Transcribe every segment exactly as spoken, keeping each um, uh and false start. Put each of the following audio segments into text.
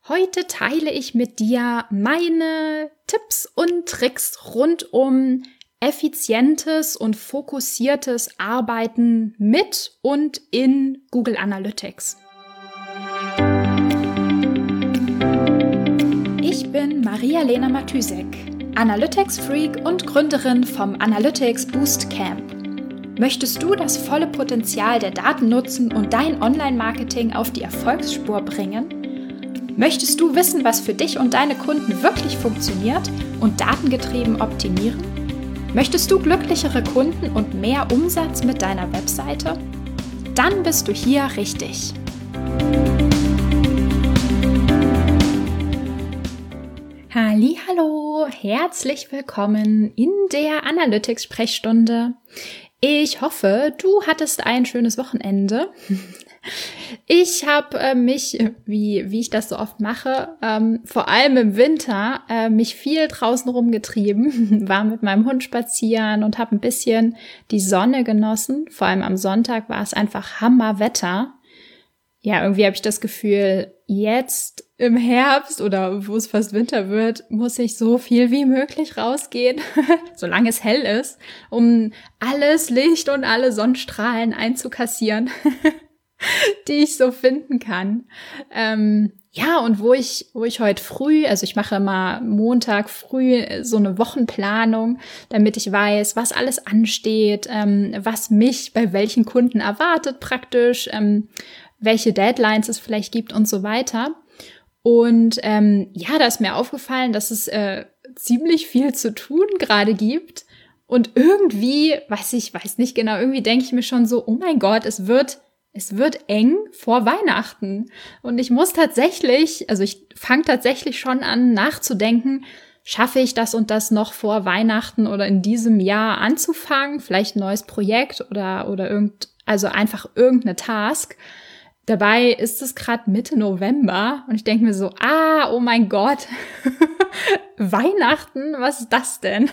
Heute teile ich mit dir meine Tipps und Tricks rund um effizientes und fokussiertes Arbeiten mit und in Google Analytics. Ich bin Maria-Lena Matysek, Analytics-Freak und Gründerin vom Analytics Boost Camp. Möchtest du das volle Potenzial der Daten nutzen und dein Online-Marketing auf die Erfolgsspur bringen? Möchtest du wissen, was für dich und deine Kunden wirklich funktioniert und datengetrieben optimieren? Möchtest du glücklichere Kunden und mehr Umsatz mit deiner Webseite? Dann bist du hier richtig. Hallihallo, herzlich willkommen in der Analytics-Sprechstunde. Ich hoffe, du hattest ein schönes Wochenende. Ich habe äh, mich, wie wie ich das so oft mache, ähm, vor allem im Winter, äh, mich viel draußen rumgetrieben, war mit meinem Hund spazieren und habe ein bisschen die Sonne genossen. Vor allem am Sonntag war es einfach Hammerwetter. Ja, irgendwie habe ich das Gefühl, jetzt im Herbst oder wo es fast Winter wird, muss ich so viel wie möglich rausgehen, solange es hell ist, um alles Licht und alle Sonnenstrahlen einzukassieren, die ich so finden kann. Ähm, ja, und wo ich, wo ich heute früh, also ich mache immer Montag früh so eine Wochenplanung, damit ich weiß, was alles ansteht, ähm, was mich bei welchen Kunden erwartet praktisch, ähm, welche Deadlines es vielleicht gibt und so weiter. Und ähm, ja, da ist mir aufgefallen, dass es äh, ziemlich viel zu tun gerade gibt. Und irgendwie, weiß ich, weiß nicht genau, irgendwie denke ich mir schon so, oh mein Gott, es wird Es wird eng vor Weihnachten und ich muss tatsächlich, also ich fange tatsächlich schon an nachzudenken, schaffe ich das und das noch vor Weihnachten oder in diesem Jahr anzufangen, vielleicht ein neues Projekt oder oder irgend, also einfach irgendeine Task. Dabei ist es gerade Mitte November und ich denke mir so, ah, oh mein Gott, Weihnachten, was ist das denn?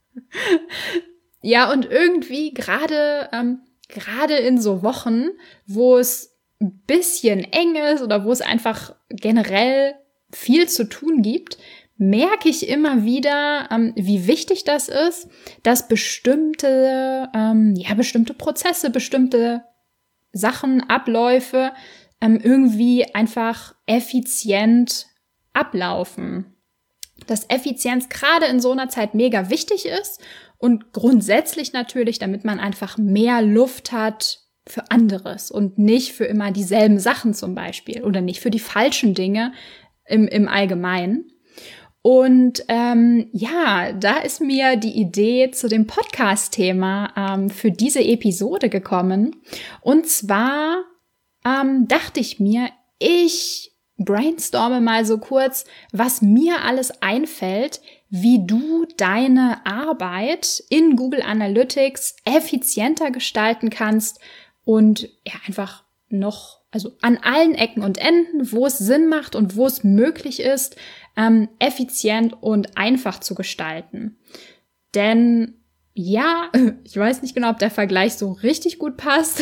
Ja, und irgendwie gerade ähm, Gerade in so Wochen, wo es ein bisschen eng ist oder wo es einfach generell viel zu tun gibt, merke ich immer wieder, ähm, wie wichtig das ist, dass bestimmte, ähm, ja, bestimmte Prozesse, bestimmte Sachen, Abläufe ähm, irgendwie einfach effizient ablaufen. Dass Effizienz gerade in so einer Zeit mega wichtig ist und grundsätzlich natürlich, damit man einfach mehr Luft hat für anderes und nicht für immer dieselben Sachen zum Beispiel oder nicht für die falschen Dinge im, im Allgemeinen. Und ähm, ja, da ist mir die Idee zu dem Podcast-Thema ähm, für diese Episode gekommen. Und zwar ähm, dachte ich mir, ich brainstorme mal so kurz, was mir alles einfällt, wie du deine Arbeit in Google Analytics effizienter gestalten kannst und ja einfach noch, also an allen Ecken und Enden, wo es Sinn macht und wo es möglich ist, ähm, effizient und einfach zu gestalten. Denn ja, ich weiß nicht genau, ob der Vergleich so richtig gut passt.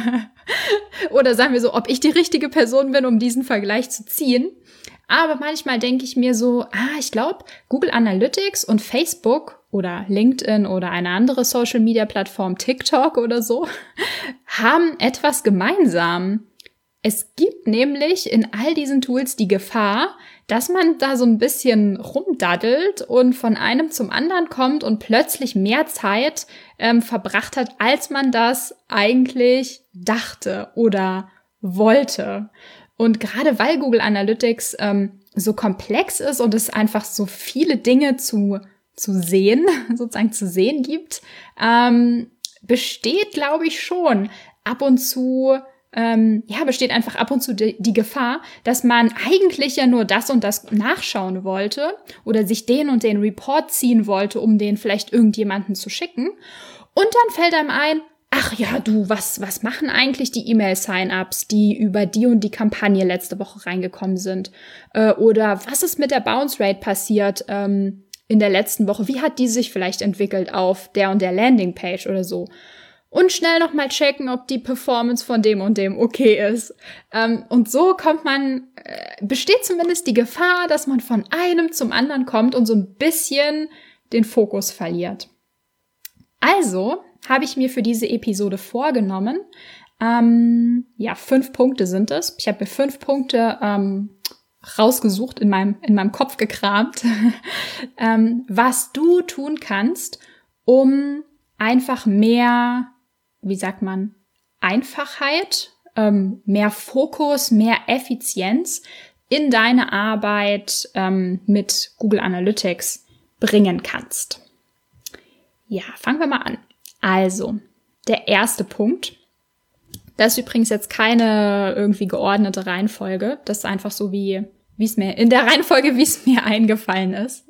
Oder sagen wir so, ob ich die richtige Person bin, um diesen Vergleich zu ziehen. Aber manchmal denke ich mir so, ah, ich glaube, Google Analytics und Facebook oder LinkedIn oder eine andere Social-Media-Plattform, TikTok oder so, haben etwas gemeinsam. Es gibt nämlich in all diesen Tools die Gefahr, dass man da so ein bisschen rumdaddelt und von einem zum anderen kommt und plötzlich mehr Zeit ähm, verbracht hat, als man das eigentlich dachte oder wollte. Und gerade weil Google Analytics ähm, so komplex ist und es einfach so viele Dinge zu, zu sehen, sozusagen zu sehen gibt, ähm, besteht, glaube ich, schon ab und zu Ähm, ja, besteht einfach ab und zu die, die Gefahr, dass man eigentlich ja nur das und das nachschauen wollte oder sich den und den Report ziehen wollte, um den vielleicht irgendjemanden zu schicken. Und dann fällt einem ein, ach ja, du, was, was machen eigentlich die E-Mail-Sign-ups, die über die und die Kampagne letzte Woche reingekommen sind? Äh, oder was ist mit der Bounce Rate passiert ähm, in der letzten Woche? Wie hat die sich vielleicht entwickelt auf der und der Landingpage oder so? und schnell nochmal checken, ob die Performance von dem und dem okay ist. Ähm, und so kommt man, äh, besteht zumindest die Gefahr, dass man von einem zum anderen kommt und so ein bisschen den Fokus verliert. Also habe ich mir für diese Episode vorgenommen, ähm, ja, fünf Punkte sind es. Ich habe mir fünf Punkte ähm, rausgesucht, in meinem, in meinem Kopf gekramt, ähm, was du tun kannst, um einfach mehr, wie sagt man, Einfachheit, ähm, mehr Fokus, mehr Effizienz in deine Arbeit ähm, mit Google Analytics bringen kannst. Ja, fangen wir mal an. Also, der erste Punkt, das ist übrigens jetzt keine irgendwie geordnete Reihenfolge, das ist einfach so, wie wie es mir, in der Reihenfolge, wie es mir eingefallen ist.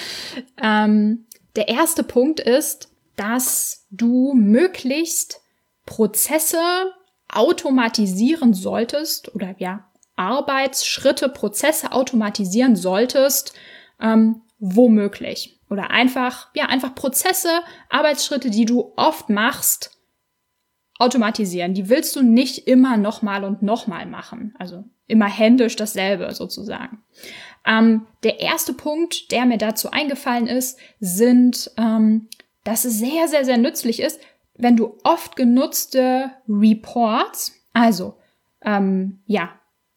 Ähm, der erste Punkt ist, dass du möglichst Prozesse automatisieren solltest oder ja, Arbeitsschritte, Prozesse automatisieren solltest, ähm, womöglich. Oder einfach, ja, einfach Prozesse, Arbeitsschritte, die du oft machst, automatisieren. Die willst du nicht immer nochmal und nochmal machen. Also immer händisch dasselbe sozusagen. Ähm, der erste Punkt, der mir dazu eingefallen ist, sind, ähm, dass es sehr, sehr, sehr nützlich ist, wenn du oft genutzte Reports, also ähm, ja,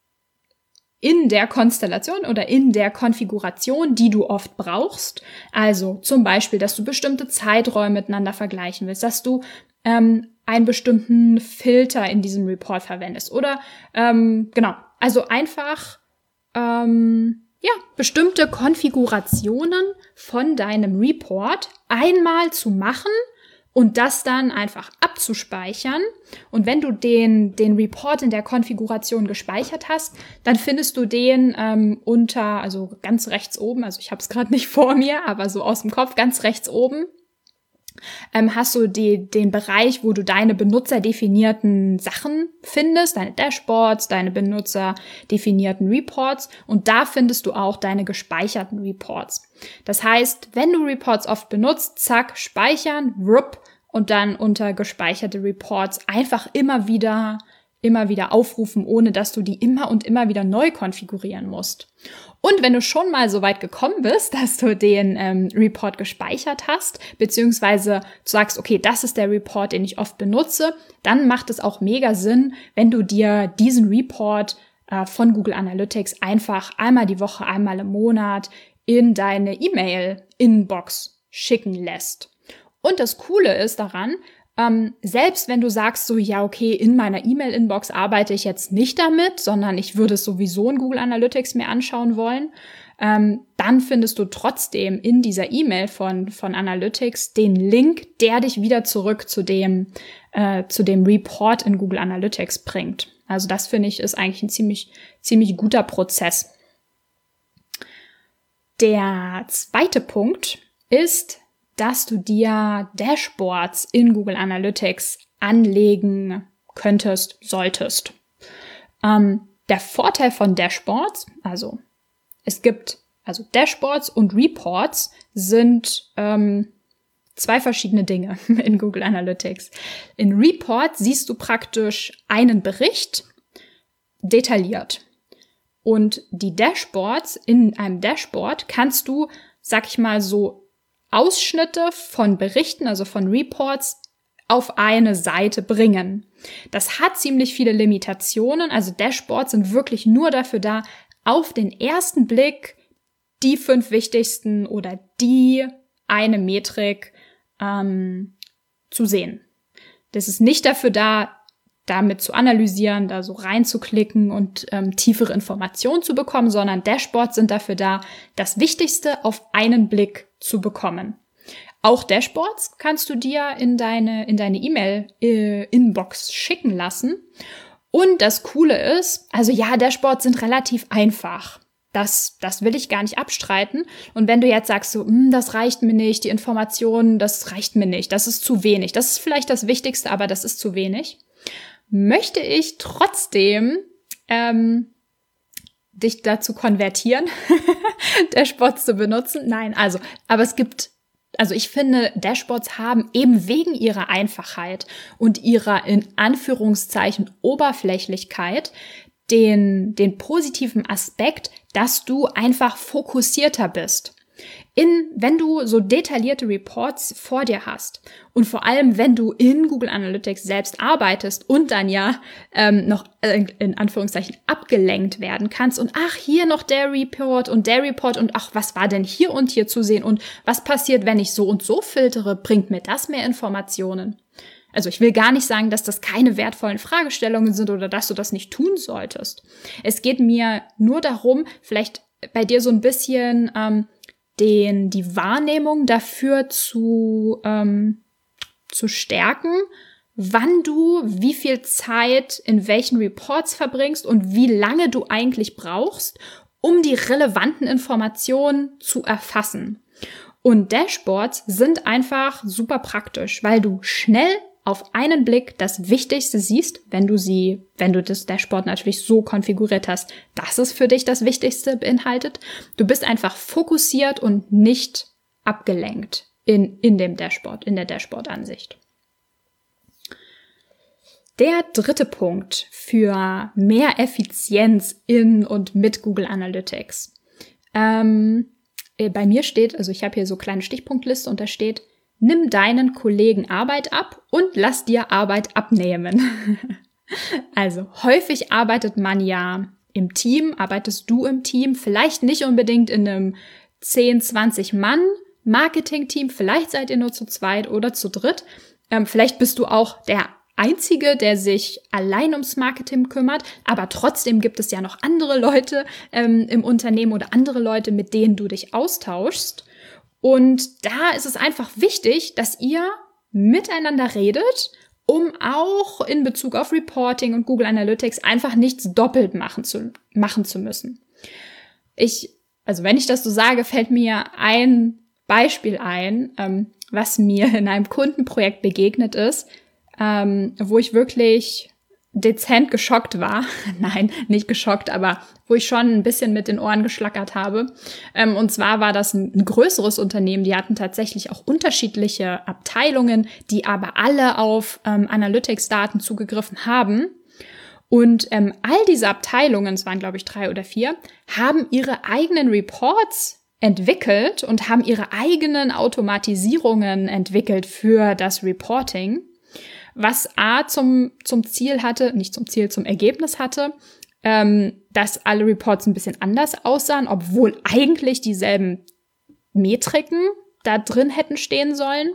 in der Konstellation oder in der Konfiguration, die du oft brauchst, also zum Beispiel, dass du bestimmte Zeiträume miteinander vergleichen willst, dass du ähm, einen bestimmten Filter in diesem Report verwendest oder ähm, genau, also einfach ähm, ja, bestimmte Konfigurationen von deinem Report einmal zu machen und das dann einfach abzuspeichern. Und wenn du den, den Report in der Konfiguration gespeichert hast, dann findest du den ähm, unter, also ganz rechts oben, also ich habe es gerade nicht vor mir, aber so aus dem Kopf, ganz rechts oben, ähm, hast du die, den Bereich, wo du deine benutzerdefinierten Sachen findest, deine Dashboards, deine benutzerdefinierten Reports und da findest du auch deine gespeicherten Reports. Das heißt, wenn du Reports oft benutzt, zack, speichern, rup, und dann unter gespeicherte Reports einfach immer wieder, immer wieder aufrufen, ohne dass du die immer und immer wieder neu konfigurieren musst. Und wenn du schon mal so weit gekommen bist, dass du den ähm, Report gespeichert hast, beziehungsweise du sagst, okay, das ist der Report, den ich oft benutze, dann macht es auch mega Sinn, wenn du dir diesen Report äh, von Google Analytics einfach einmal die Woche, einmal im Monat in deine E-Mail-Inbox schicken lässt. Und das Coole ist daran, Ähm, selbst wenn du sagst so, ja, okay, in meiner E-Mail-Inbox arbeite ich jetzt nicht damit, sondern ich würde es sowieso in Google Analytics mir anschauen wollen, ähm, dann findest du trotzdem in dieser E-Mail von, von Analytics den Link, der dich wieder zurück zu dem, äh, zu dem Report in Google Analytics bringt. Also das finde ich ist eigentlich ein ziemlich, ziemlich guter Prozess. Der zweite Punkt ist, dass du dir Dashboards in Google Analytics anlegen könntest, solltest. Ähm, der Vorteil von Dashboards, also es gibt, also Dashboards und Reports sind ähm, zwei verschiedene Dinge in Google Analytics. In Reports siehst du praktisch einen Bericht detailliert. Und die Dashboards, in einem Dashboard kannst du, sag ich mal so, Ausschnitte von Berichten, also von Reports, auf eine Seite bringen. Das hat ziemlich viele Limitationen. Also Dashboards sind wirklich nur dafür da, auf den ersten Blick die fünf wichtigsten oder die eine Metrik ähm, zu sehen. Das ist nicht dafür da, damit zu analysieren, da so reinzuklicken und ähm, tiefere Informationen zu bekommen, sondern Dashboards sind dafür da, das Wichtigste auf einen Blick zu bekommen. Auch Dashboards kannst du dir in deine in deine E-Mail-Inbox schicken lassen. Und das Coole ist, also ja, Dashboards sind relativ einfach. Das, das will ich gar nicht abstreiten. Und wenn du jetzt sagst, so, das reicht mir nicht, die Informationen, das reicht mir nicht, das ist zu wenig. Das ist vielleicht das Wichtigste, aber das ist zu wenig. Möchte ich trotzdem ähm, dich dazu konvertieren, Dashboards zu benutzen? Nein, also, aber es gibt Also ich finde, Dashboards haben eben wegen ihrer Einfachheit und ihrer in Anführungszeichen Oberflächlichkeit den, den positiven Aspekt, dass du einfach fokussierter bist. In, wenn du so detaillierte Reports vor dir hast und vor allem, wenn du in Google Analytics selbst arbeitest und dann ja ähm, noch äh, in Anführungszeichen abgelenkt werden kannst und ach, hier noch der Report und der Report und ach, was war denn hier und hier zu sehen und was passiert, wenn ich so und so filtere, bringt mir das mehr Informationen? Also ich will gar nicht sagen, dass das keine wertvollen Fragestellungen sind oder dass du das nicht tun solltest. Es geht mir nur darum, vielleicht bei dir so ein bisschen ähm, den, die Wahrnehmung dafür zu, ähm, zu stärken, wann du wie viel Zeit in welchen Reports verbringst und wie lange du eigentlich brauchst, um die relevanten Informationen zu erfassen. Und Dashboards sind einfach super praktisch, weil du schnell auf einen Blick das Wichtigste siehst, wenn du sie, wenn du das Dashboard natürlich so konfiguriert hast, dass es für dich das Wichtigste beinhaltet. Du bist einfach fokussiert und nicht abgelenkt in, in dem Dashboard, in der Dashboard-Ansicht. Der dritte Punkt für mehr Effizienz in und mit Google Analytics. Ähm, bei mir steht, also ich habe hier so kleine Stichpunktliste und da steht, nimm deinen Kollegen Arbeit ab und lass dir Arbeit abnehmen. Also häufig arbeitet man ja im Team, arbeitest du im Team, vielleicht nicht unbedingt in einem zehn, zwanzig Mann Marketing-Team, vielleicht seid ihr nur zu zweit oder zu dritt. Ähm, vielleicht bist du auch der Einzige, der sich allein ums Marketing kümmert, aber trotzdem gibt es ja noch andere Leute ähm, im Unternehmen oder andere Leute, mit denen du dich austauschst. Und da ist es einfach wichtig, dass ihr miteinander redet, um auch in Bezug auf Reporting und Google Analytics einfach nichts doppelt machen zu, machen zu müssen. Ich, also wenn ich das so sage, fällt mir ein Beispiel ein, ähm, was mir in einem Kundenprojekt begegnet ist, ähm, wo ich wirklich dezent geschockt war. Nein, nicht geschockt, aber wo ich schon ein bisschen mit den Ohren geschlackert habe. Ähm, und zwar war das ein, ein größeres Unternehmen. Die hatten tatsächlich auch unterschiedliche Abteilungen, die aber alle auf ähm, Analytics-Daten zugegriffen haben. Und ähm, all diese Abteilungen, es waren glaube ich drei oder vier, haben ihre eigenen Reports entwickelt und haben ihre eigenen Automatisierungen entwickelt für das Reporting, was A zum, zum Ziel hatte, nicht zum Ziel, zum Ergebnis hatte, ähm, dass alle Reports ein bisschen anders aussahen, obwohl eigentlich dieselben Metriken da drin hätten stehen sollen.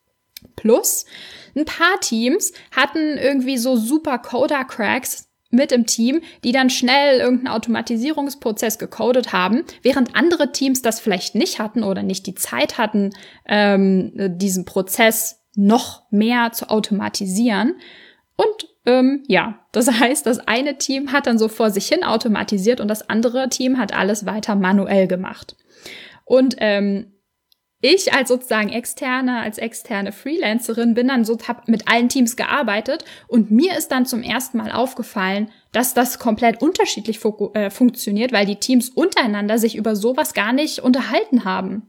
Plus, ein paar Teams hatten irgendwie so super Coder-Cracks mit im Team, die dann schnell irgendeinen Automatisierungsprozess gecodet haben, während andere Teams das vielleicht nicht hatten oder nicht die Zeit hatten, ähm, diesen Prozess noch mehr zu automatisieren. Und ähm, ja, das heißt, das eine Team hat dann so vor sich hin automatisiert und das andere Team hat alles weiter manuell gemacht. Und ähm, ich als sozusagen externe, als externe Freelancerin bin dann so, hab mit allen Teams gearbeitet und mir ist dann zum ersten Mal aufgefallen, dass das komplett unterschiedlich fu- äh, funktioniert, weil die Teams untereinander sich über sowas gar nicht unterhalten haben.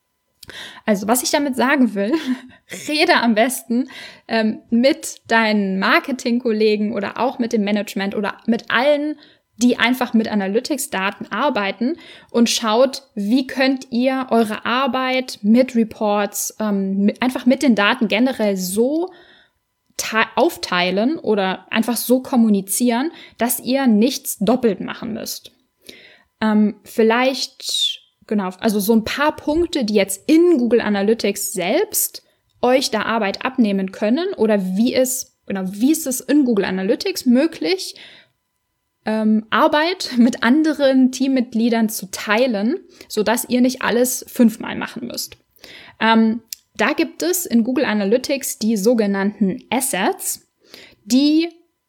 Also was ich damit sagen will, rede am besten ähm, mit deinen Marketingkollegen oder auch mit dem Management oder mit allen, die einfach mit Analytics-Daten arbeiten und schaut, wie könnt ihr eure Arbeit mit Reports, ähm, mit, einfach mit den Daten generell so te- aufteilen oder einfach so kommunizieren, dass ihr nichts doppelt machen müsst. Ähm, vielleicht Genau, also so ein paar Punkte, die jetzt in Google Analytics selbst euch da Arbeit abnehmen können oder wie es, genau, wie ist es in Google Analytics möglich, ähm, Arbeit mit anderen Teammitgliedern zu teilen, sodass ihr nicht alles fünfmal machen müsst. Ähm, da gibt es in Google Analytics die sogenannten Assets, die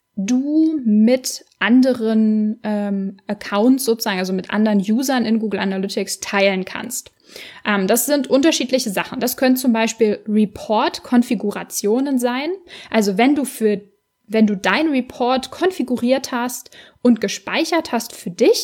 du mit anderen ähm, Accounts sozusagen, also mit anderen Usern in Google Analytics teilen kannst. Ähm, das sind unterschiedliche Sachen. Das können zum Beispiel Report-Konfigurationen sein. Also wenn du für, wenn du deinen Report konfiguriert hast und gespeichert hast für dich,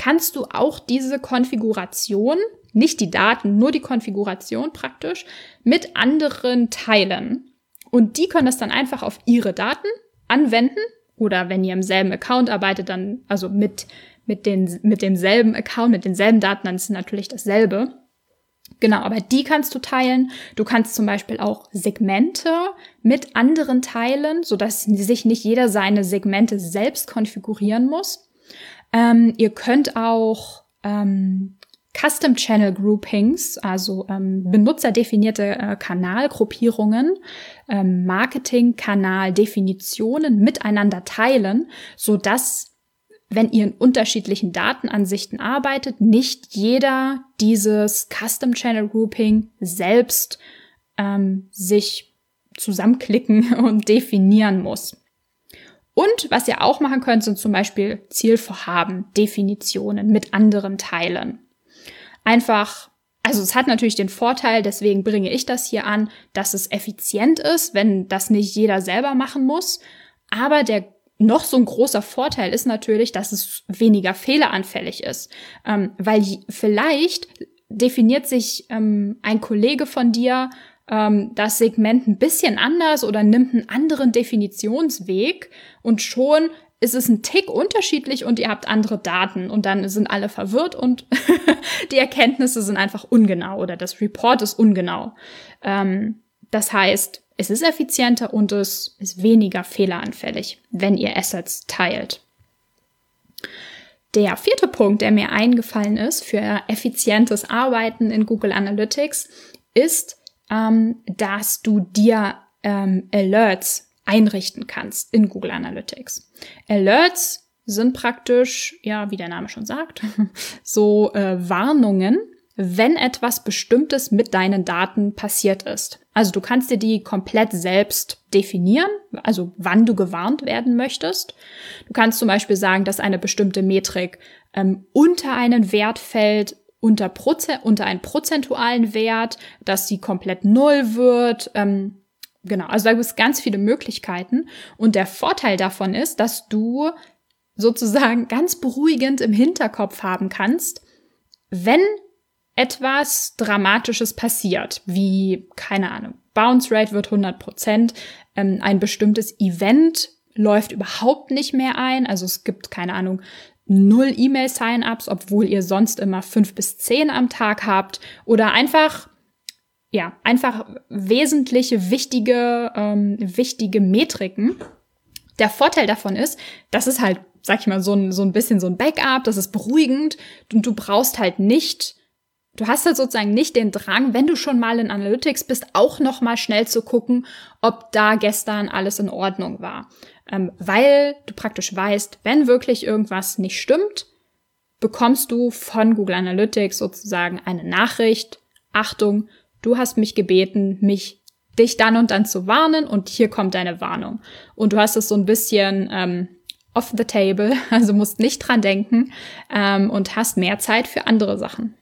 kannst du auch diese Konfiguration, nicht die Daten, nur die Konfiguration praktisch, mit anderen teilen. Und die können das dann einfach auf ihre Daten anwenden. Oder wenn ihr im selben Account arbeitet, dann also mit, mit, den, mit demselben Account, mit denselben Daten, dann ist es natürlich dasselbe. Genau, aber die kannst du teilen. Du kannst zum Beispiel auch Segmente mit anderen teilen, sodass sich nicht jeder seine Segmente selbst konfigurieren muss. Ähm, ihr könnt auch ähm, Custom Channel Groupings, also ähm, benutzerdefinierte äh, Kanalgruppierungen, ähm, Marketing-Kanal-Definitionen miteinander teilen, sodass, wenn ihr in unterschiedlichen Datenansichten arbeitet, nicht jeder dieses Custom Channel Grouping selbst ähm, sich zusammenklicken und definieren muss. Und was ihr auch machen könnt, sind zum Beispiel Zielvorhaben, Definitionen mit anderen teilen. Einfach, also es hat natürlich den Vorteil, deswegen bringe ich das hier an, dass es effizient ist, wenn das nicht jeder selber machen muss. Aber der noch so ein großer Vorteil ist natürlich, dass es weniger fehleranfällig ist. Ähm, weil vielleicht definiert sich ähm, ein Kollege von dir ähm, das Segment ein bisschen anders oder nimmt einen anderen Definitionsweg und schon ist es ein Tick unterschiedlich und ihr habt andere Daten und dann sind alle verwirrt und die Erkenntnisse sind einfach ungenau oder das Report ist ungenau. Ähm, das heißt, es ist effizienter und es ist weniger fehleranfällig, wenn ihr Assets teilt. Der vierte Punkt, der mir eingefallen ist für effizientes Arbeiten in Google Analytics, ist, ähm, dass du dir ähm, Alerts einrichten kannst in Google Analytics. Alerts sind praktisch, ja, wie der Name schon sagt, so äh, Warnungen, wenn etwas Bestimmtes mit deinen Daten passiert ist. Also du kannst dir die komplett selbst definieren, also wann du gewarnt werden möchtest. Du kannst zum Beispiel sagen, dass eine bestimmte Metrik ähm, unter einen Wert fällt, unter, Proze- unter einen prozentualen Wert, dass sie komplett null wird. Ähm, genau, also da gibt es ganz viele Möglichkeiten. Und der Vorteil davon ist, dass du sozusagen ganz beruhigend im Hinterkopf haben kannst, wenn etwas Dramatisches passiert, wie, keine Ahnung, Bounce Rate wird hundert Prozent, ähm, ein bestimmtes Event läuft überhaupt nicht mehr ein, also es gibt, keine Ahnung, null E-Mail-Sign-ups, obwohl ihr sonst immer fünf bis zehn am Tag habt, oder einfach, ja, einfach wesentliche, wichtige, ähm, wichtige Metriken. Der Vorteil davon ist, das ist halt, sag ich mal, so ein, so ein bisschen so ein Backup, das ist beruhigend und du brauchst halt nicht Du hast halt sozusagen nicht den Drang, wenn du schon mal in Analytics bist, auch noch mal schnell zu gucken, ob da gestern alles in Ordnung war. Ähm, weil du praktisch weißt, wenn wirklich irgendwas nicht stimmt, bekommst du von Google Analytics sozusagen eine Nachricht. Achtung, du hast mich gebeten, mich dich dann und dann zu warnen und hier kommt deine Warnung. Und du hast es so ein bisschen ähm, off the table, also musst nicht dran denken ähm, und hast mehr Zeit für andere Sachen.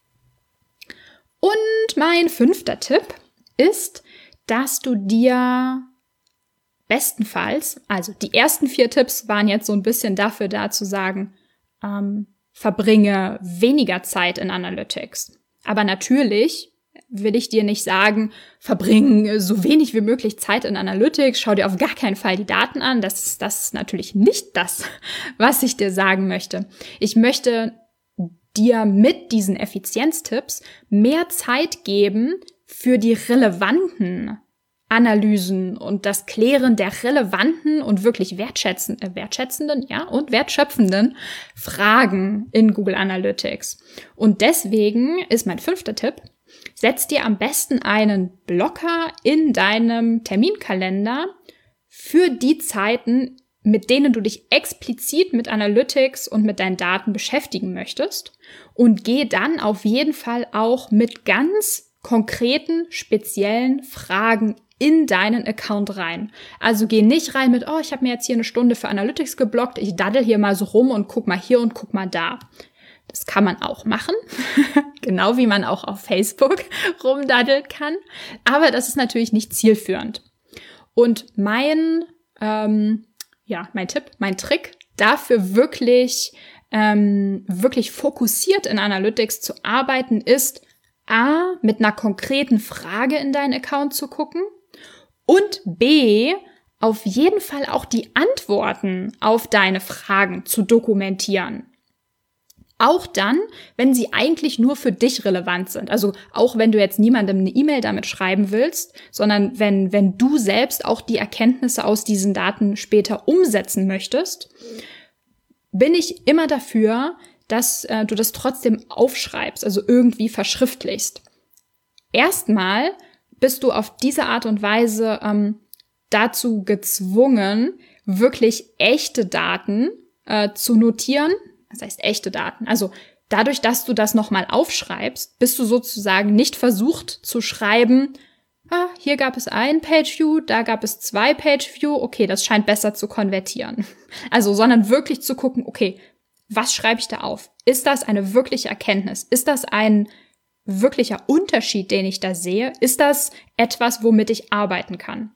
Und mein fünfter Tipp ist, dass du dir bestenfalls, also die ersten vier Tipps waren jetzt so ein bisschen dafür da zu sagen, ähm, verbringe weniger Zeit in Analytics. Aber natürlich will ich dir nicht sagen, verbringe so wenig wie möglich Zeit in Analytics, schau dir auf gar keinen Fall die Daten an. Das ist, das ist natürlich nicht das, was ich dir sagen möchte. Ich möchte dir mit diesen Effizienztipps mehr Zeit geben für die relevanten Analysen und das Klären der relevanten und wirklich wertschätzen, äh, wertschätzenden ja, und wertschöpfenden Fragen in Google Analytics. Und deswegen ist mein fünfter Tipp, setz dir am besten einen Blocker in deinem Terminkalender für die Zeiten, mit denen du dich explizit mit Analytics und mit deinen Daten beschäftigen möchtest und geh dann auf jeden Fall auch mit ganz konkreten, speziellen Fragen in deinen Account rein. Also geh nicht rein mit, oh, ich habe mir jetzt hier eine Stunde für Analytics geblockt, ich daddel hier mal so rum und guck mal hier und guck mal da. Das kann man auch machen, genau wie man auch auf Facebook rumdaddeln kann, aber das ist natürlich nicht zielführend. Und mein, ähm, ja, mein Tipp, mein Trick, dafür wirklich ähm, wirklich fokussiert in Analytics zu arbeiten, ist A, mit einer konkreten Frage in deinen Account zu gucken und B, auf jeden Fall auch die Antworten auf deine Fragen zu dokumentieren. Auch dann, wenn sie eigentlich nur für dich relevant sind. Also auch wenn du jetzt niemandem eine E-Mail damit schreiben willst, sondern wenn, wenn du selbst auch die Erkenntnisse aus diesen Daten später umsetzen möchtest, bin ich immer dafür, dass äh, du das trotzdem aufschreibst, also irgendwie verschriftlichst. Erstmal bist du auf diese Art und Weise ähm, dazu gezwungen, wirklich echte Daten äh, zu notieren. Das heißt echte Daten. Also dadurch, dass du das nochmal aufschreibst, bist du sozusagen nicht versucht zu schreiben, ah, hier gab es ein Page-View, da gab es zwei Page-View, okay, das scheint besser zu konvertieren. Also, sondern wirklich zu gucken, okay, was schreibe ich da auf? Ist das eine wirkliche Erkenntnis? Ist das ein wirklicher Unterschied, den ich da sehe? Ist das etwas, womit ich arbeiten kann?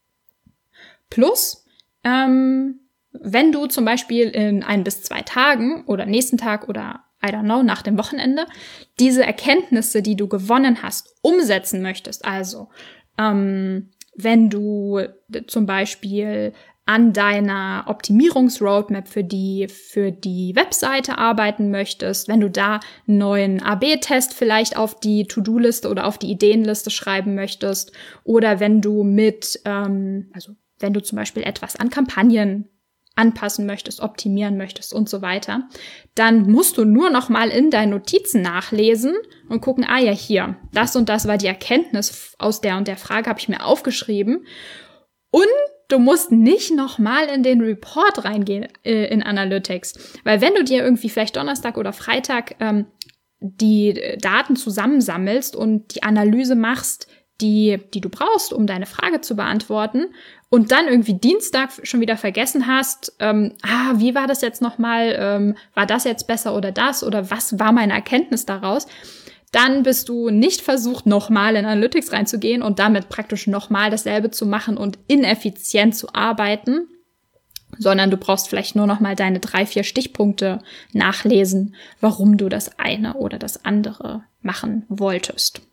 Plus, ähm, wenn du zum Beispiel in ein bis zwei Tagen oder nächsten Tag oder I don't know, nach dem Wochenende, diese Erkenntnisse, die du gewonnen hast, umsetzen möchtest, also ähm, wenn du zum Beispiel an deiner Optimierungsroadmap für die, für die Webseite arbeiten möchtest, wenn du da einen neuen A B Test vielleicht auf die To-Do-Liste oder auf die Ideenliste schreiben möchtest oder wenn du mit, ähm, also wenn du zum Beispiel etwas an Kampagnen anpassen möchtest, optimieren möchtest und so weiter, dann musst du nur noch mal in deinen Notizen nachlesen und gucken, ah ja, hier, das und das war die Erkenntnis aus der und der Frage, habe ich mir aufgeschrieben. Und du musst nicht noch mal in den Report reingehen äh, in Analytics, weil wenn du dir irgendwie vielleicht Donnerstag oder Freitag ähm, die Daten zusammensammelst und die Analyse machst, die, die du brauchst, um deine Frage zu beantworten und dann irgendwie Dienstag schon wieder vergessen hast, ähm, ah, wie war das jetzt nochmal, ähm, war das jetzt besser oder das oder was war meine Erkenntnis daraus, dann bist du nicht versucht, nochmal in Analytics reinzugehen und damit praktisch nochmal dasselbe zu machen und ineffizient zu arbeiten, sondern du brauchst vielleicht nur nochmal deine drei, vier Stichpunkte nachlesen, warum du das eine oder das andere machen wolltest.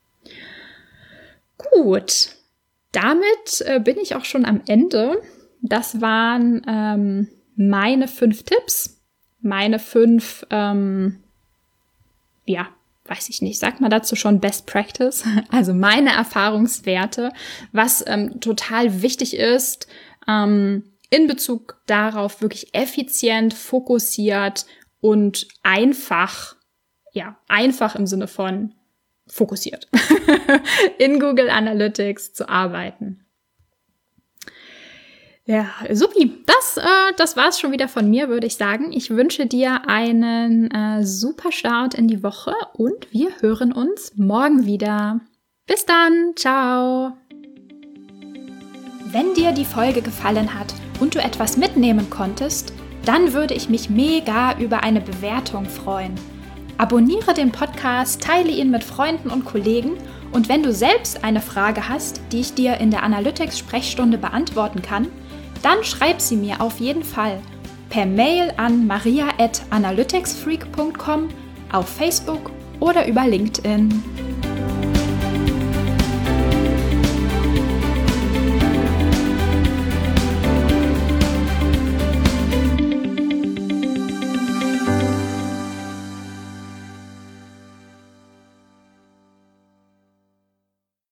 Gut, damit äh, bin ich auch schon am Ende. Das waren ähm, meine fünf Tipps, meine fünf, ähm, ja, weiß ich nicht, sagt man dazu schon Best Practice, also meine Erfahrungswerte, was ähm, total wichtig ist, ähm, in Bezug darauf wirklich effizient, fokussiert und einfach, ja, einfach im Sinne von fokussiert in Google Analytics zu arbeiten. Ja, supi. Das, äh, das war's schon wieder von mir, würde ich sagen. Ich wünsche dir einen äh, super Start in die Woche und wir hören uns morgen wieder. Bis dann. Ciao. Wenn dir die Folge gefallen hat und du etwas mitnehmen konntest, dann würde ich mich mega über eine Bewertung freuen. Abonniere den Podcast, teile ihn mit Freunden und Kollegen und wenn du selbst eine Frage hast, die ich dir in der Analytics-Sprechstunde beantworten kann, dann schreib sie mir auf jeden Fall per Mail an maria at analyticsfreak punkt com, auf Facebook oder über LinkedIn.